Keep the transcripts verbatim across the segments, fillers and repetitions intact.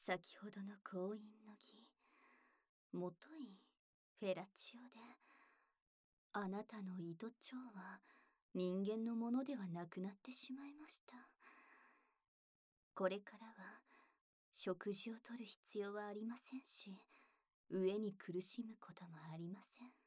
先ほどの婚姻の儀、もといフェラチオで、あなたの糸蝶は人間のものではなくなってしまいました。これからは食事をとる必要はありませんし、飢えに苦しむこともありません。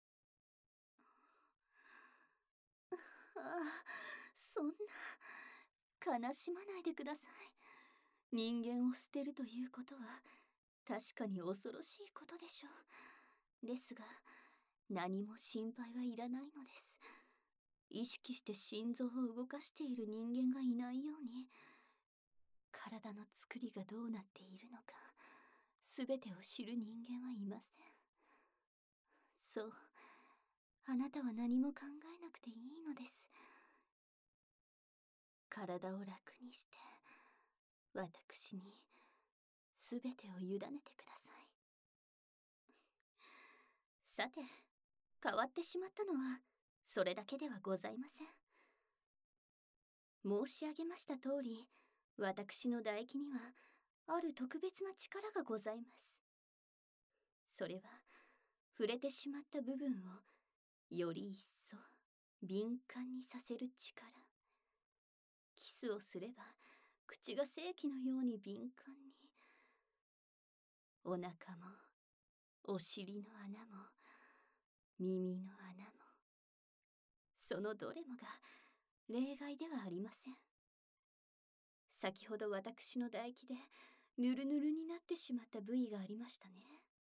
ああ、そんな、悲しまないでください。人間を捨てるということは確かに恐ろしいことでしょう。ですが、何も心配はいらないのです。意識して心臓を動かしている人間がいないように、体の作りがどうなっているのか、すべてを知る人間はいません。そう、あなたは何も考えなくていいのです。体を楽にして、私にすべてを委ねてください。さて、変わってしまったのはそれだけではございません。申し上げました通り、私の唾液にはある特別な力がございます。それは、触れてしまった部分をより一層敏感にさせる力。キスをすれば口が正気のように敏感に、お腹もお尻の穴も耳の穴も、そのどれもが例外ではありません。先ほど私の唾液でぬるぬるになってしまった部位がありましたね。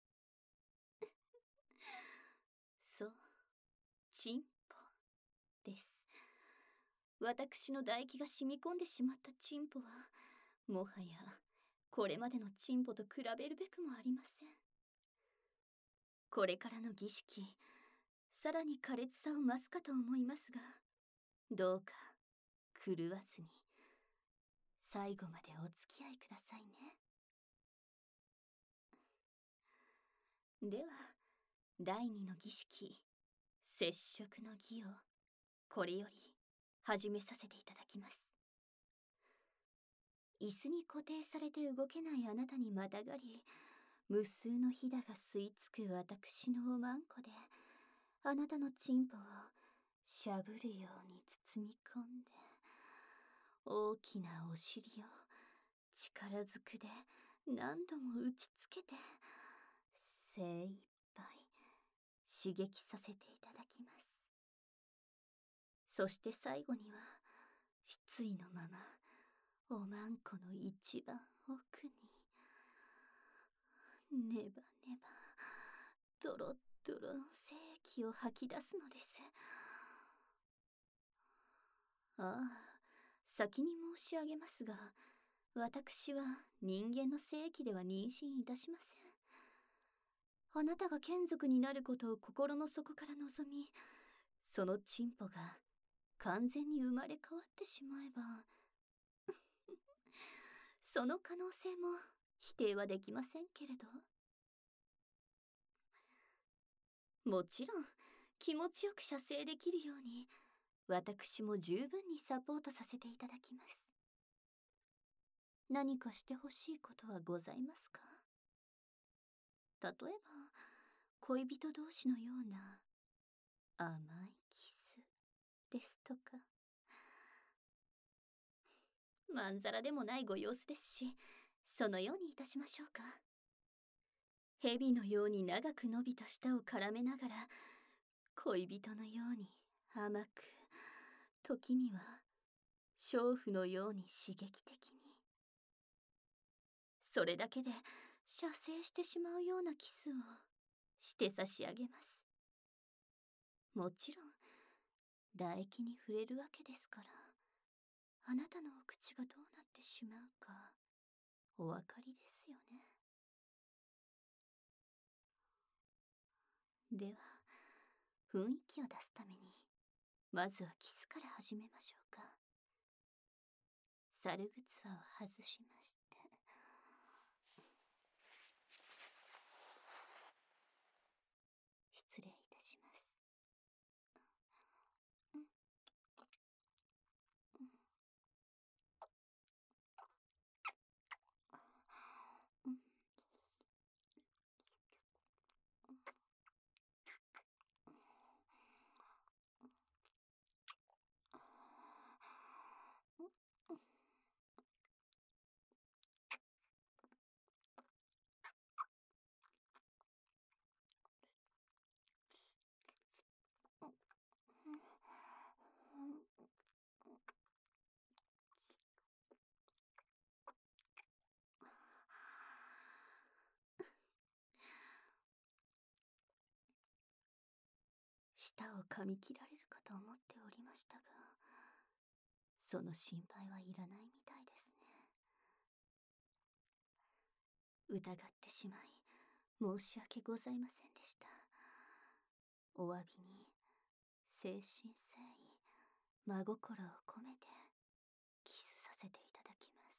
そう、チンポです。私の唾液が染み込んでしまったチンポは、もはやこれまでのチンポと比べるべくもありません。これからの儀式、さらに苛烈さを増すかと思いますが、どうか狂わずに最後までお付き合いくださいね。では、第二の儀式、接触の儀をこれより始めさせていただきます。椅子に固定されて動けないあなたにまたがり、無数のひだが吸い付く私のおまんこで、あなたのチンポをしゃぶるように包み込んで、大きなお尻を力ずくで何度も打ちつけて、精一杯刺激させていただきます。そして最後には、失意のままおまんこの一番奥に、ネバネバドロッドロの精液を吐き出すのです。ああ、先に申し上げますが、私は人間の精液では妊娠いたしません。あなたが眷属になることを心の底から望み、そのチンポが完全に生まれ変わってしまえばその可能性も否定はできませんけれど、もちろん気持ちよく射精できるように、私も十分にサポートさせていただきます。何かしてほしいことはございますか？例えば、恋人同士のような甘いキスですとか。まんざらでもないご様子ですし、そのようにいたしましょうか。蛇のように長く伸びた舌を絡めながら、恋人のように甘く、時には娼婦のように刺激的に。それだけで射精してしまうようなキスをして差し上げます。もちろん唾液に触れるわけですから、あなたのお口がどうなってしまうかお分かりですよね。では、雰囲気を出すために、まずはキスから始めましょうか。猿靴輪を外しまして、失礼いたします。 舌を噛み切られるかと思っておりましたが、その心配はいらないみたいですね。疑ってしまい申し訳ございませんでした。お詫びに誠心誠意真心を込めてキスさせていただきます。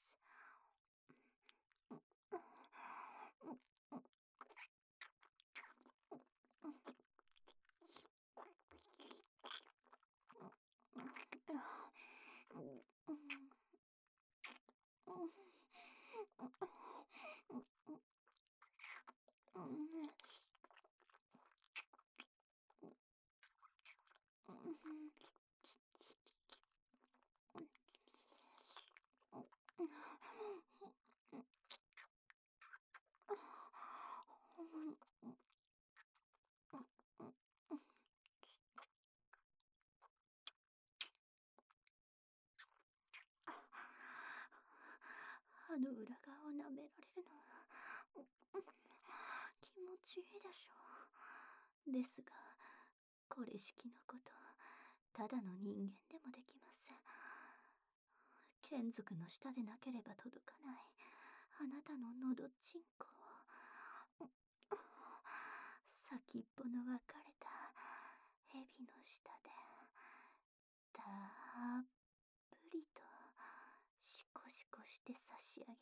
歯の裏側を舐められるのは気持ちいいでしょう。ですが、これしきのこと、ただの人間でもできます。眷属の舌でなければ届かないあなたののどちんこを、先っぽの分かれた蛇の下でたっぷりとシコシコして差し上げます。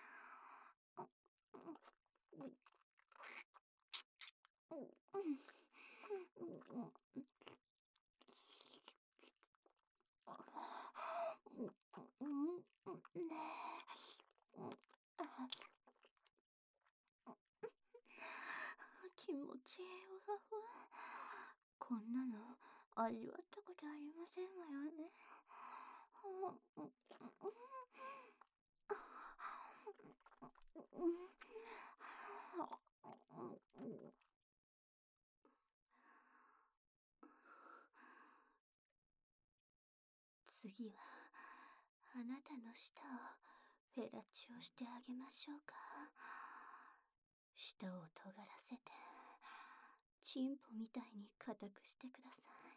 気持ちいいわわ。こんなの味わったことありませんわよね。次はあなたの舌をフェラチオしてあげましょうか。舌を尖らせてチンポみたいに硬くしてください。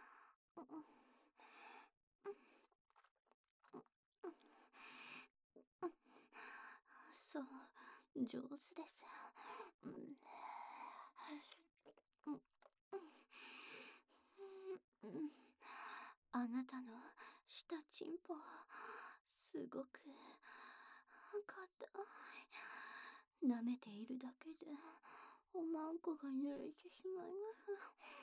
そう、上手です。あなたの舌チンポすごく硬い。舐めているだけでおまんこが濡れてしまいます。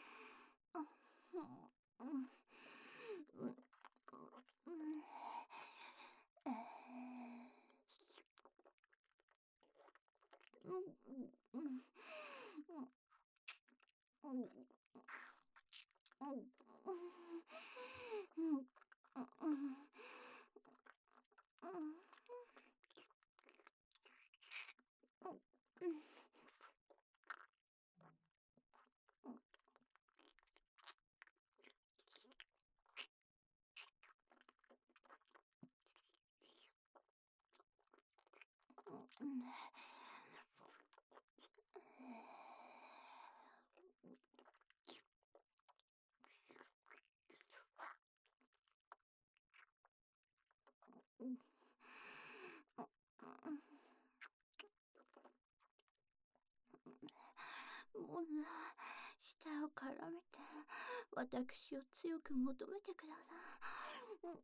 もう舌を絡めて私を強く求めてください。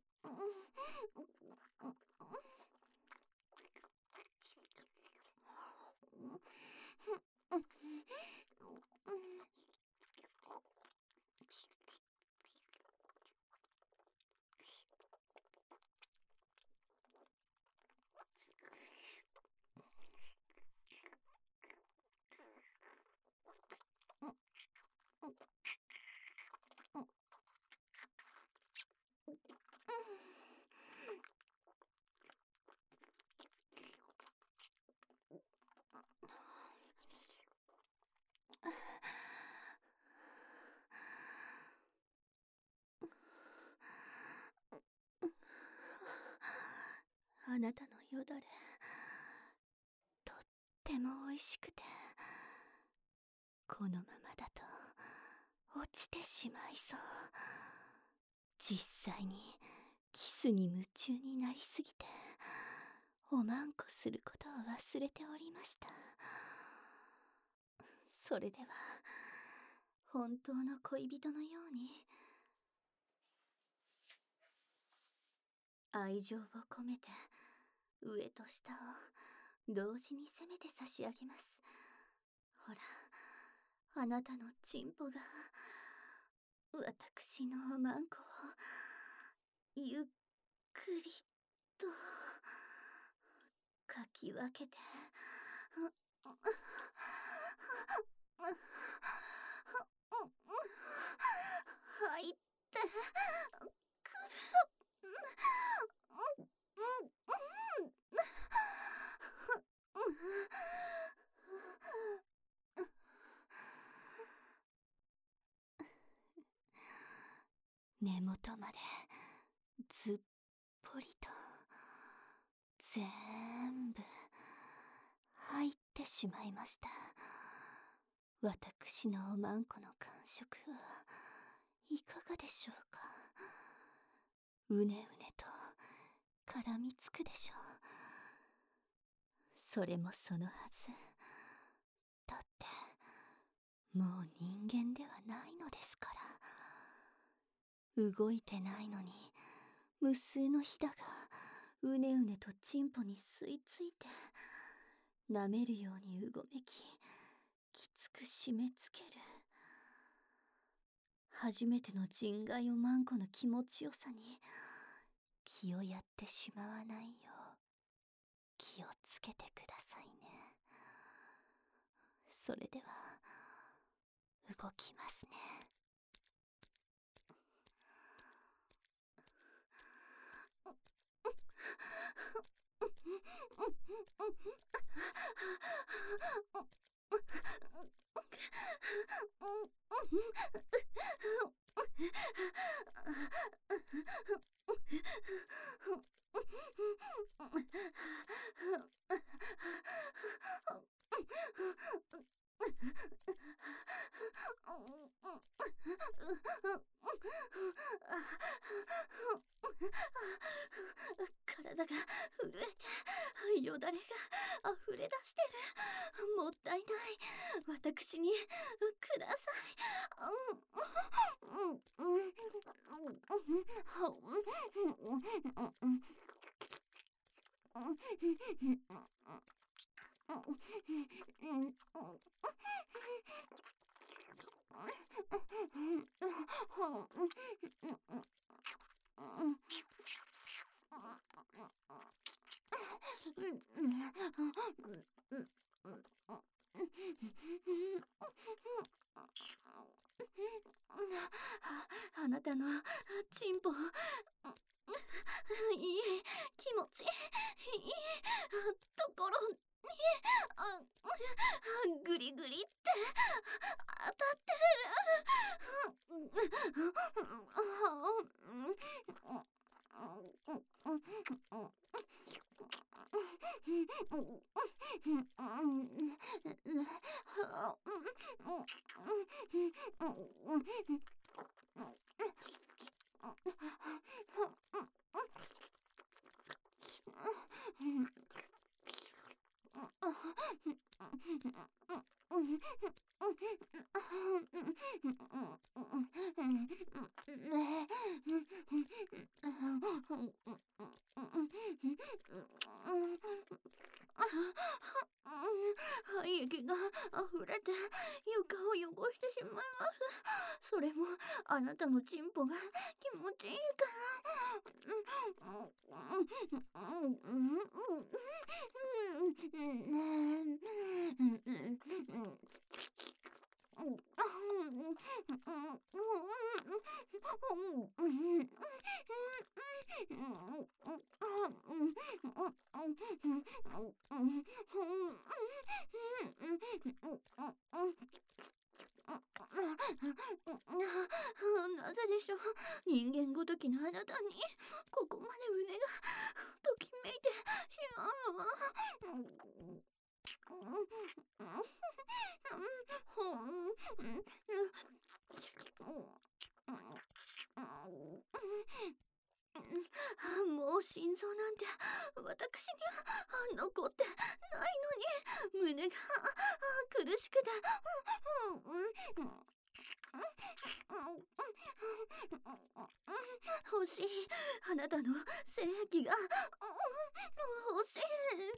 あなたのよだれ、とってもおいしくて、このままだと落ちてしまいそう。実際にキスに夢中になりすぎておまんこすることを忘れておりました。それでは本当の恋人のように愛情を込めて上と下を同時に攻めて差し上げます。ほら、あなたのチンポが私のおまんこをゆっくりとかき分けて入ってくる。根元までずっぽりと全部入ってしまいました。私のおまんこの感触はいかがでしょうか。うねうねと絡みつくでしょう。それもそのはず。だってもう人間ではないのですから。動いてないのに無数のひだがうねうねとチンポに吸い付いて舐めるようにうごめき、きつく締め付ける。初めての人外おまんこの気持ちよさに気をやってしまわないよう気をつけてくださいね。それでは動きますね。体が震えてよだれが溢れ出してる。もったいない。私にください。あなたのチンポいい気持ちいいところにグリグリって当たって胃液が溢れて床を汚してしまいます。それもあなたのチンポが気持ちいいから。なぜでしょう。人間ごときのあなたにここまで胸がときめいてしまうのは。 もう心臓なんて私には残ってないのに、胸が苦しくて、欲しい、あなたの精液が欲しい。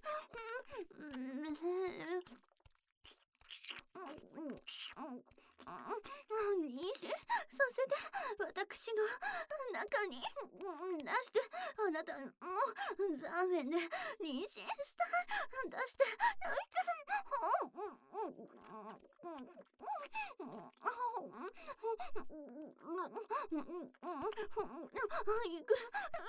妊娠させて、私の中に出して、あなたのザーメンで妊娠したい、出して焼いて、行く、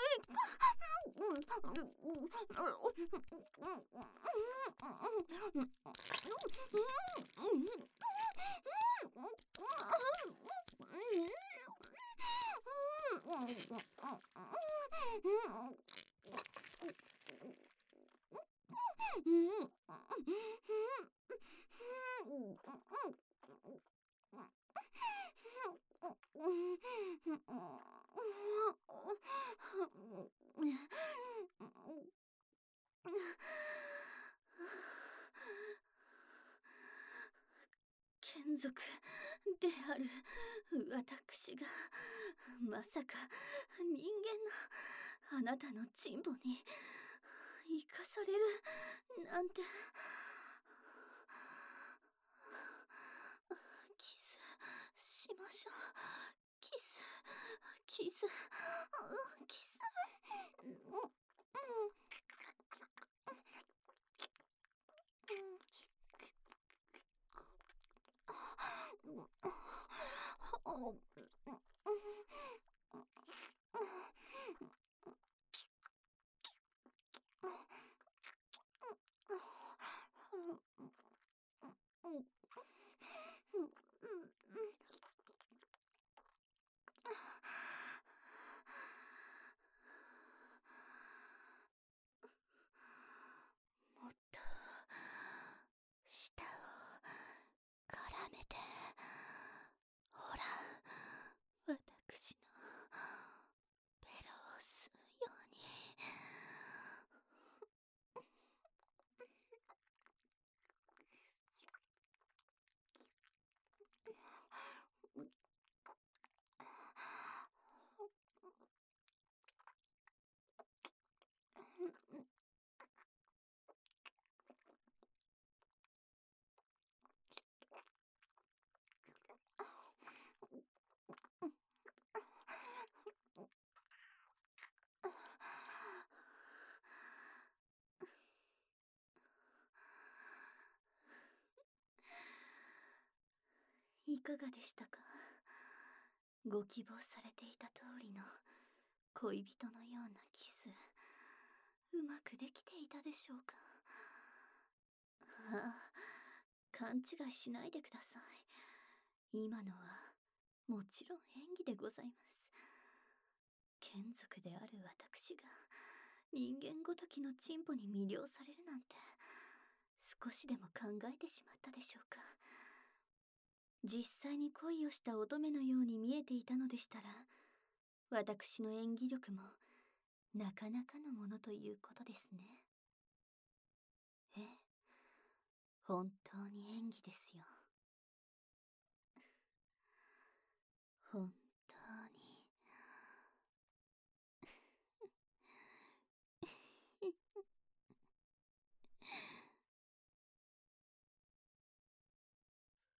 眷属である私がまさか人間のあなたのチンポに生かされるなんて。キスしましょう。キスキスキス。もっと舌を絡めて、ほら、私のベロを吸うように。いかがでしたか？ご希望されていた通りの恋人のようなキス、うまくできていたでしょうか？ああ、勘違いしないでください。今のはもちろん演技でございます。眷属である私が人間ごときのチンポに魅了されるなんて、少しでも考えてしまったでしょうか？実際に恋をした乙女のように見えていたのでしたら、私の演技力もなかなかのものということですね。ええ、本当に演技ですよ。本